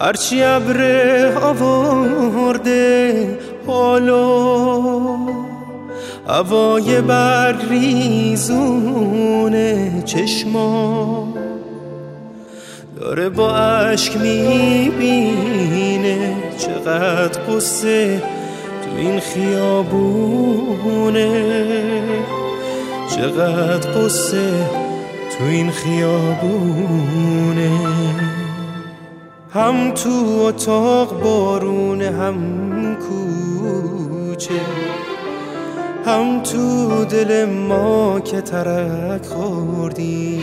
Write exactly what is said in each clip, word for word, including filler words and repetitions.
هرچی ابر آورده حالا هوای برریزونه چشما داره با عشق میبینه چقدر قصه تو این خیابونه، چقدر قصه تو این خیابونه. هم تو اتاق بارونه، هم کوچه، هم تو دل ما که ترک خوردیم،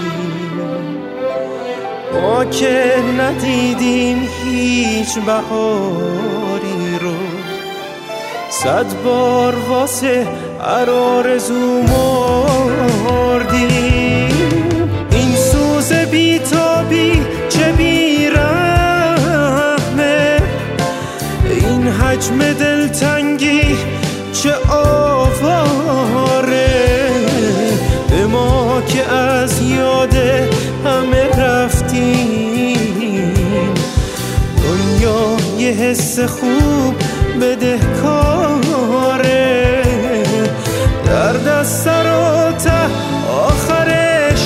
ما که ندیدیم هیچ بهاری رو، صد بار واسه هر آرزو مردیم. این سوز بی‌تابی چه بی‌رحمه، این حجم دلتنگی چه آواره، به ما که از یاد همه رفتیم، دنیا یه حس خوب بدهکاره، درد از سر و ته آخرش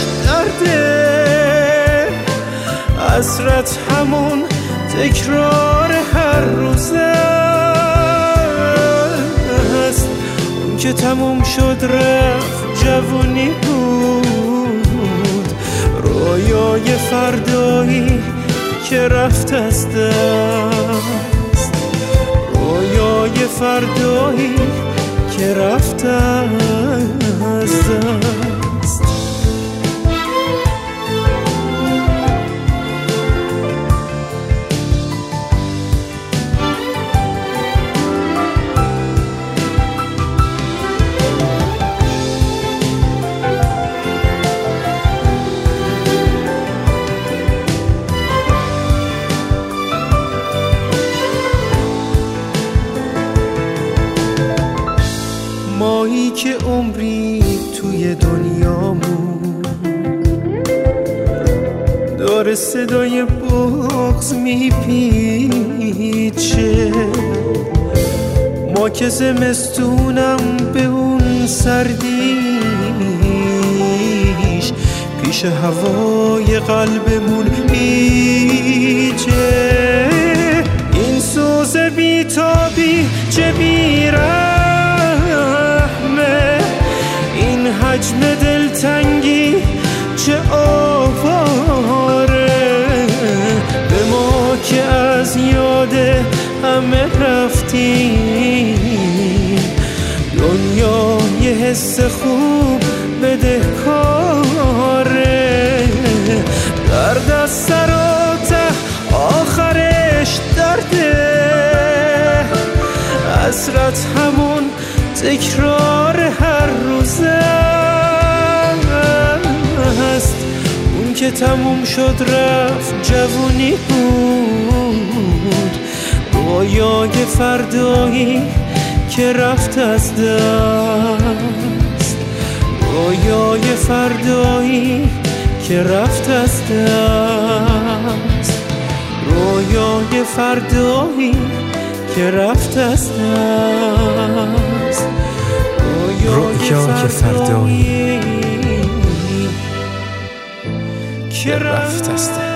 درده، حسرت همون تکرار هر روزه است، اون که تموم شد رفت جوونی بود، رویای فردایی که رفت از دست، رویای فردایی که رفت از دست. مایی که عمری توی دنیامون داره صدای بغض میپیچه، ما که زمستونم به اون سردیش پیش هوای قلبمون پیچه. این سوز بی‌تابی چه بی‌رحمه، این حجم دلتنگی چه آواره، به ما که از یاد همه رفتیم، دنیا یه حس خوب بدهکاره، درد از سر و ته آخرش درده، حسرت همون تکرار هر روزه است، اون که تموم شد رفت جوونی بود، رویای فردایی که رفت از دست، رویای فردایی که رفت از دست، رویای فردایی که رفت از دست، رویای فردایی که رفت از دست.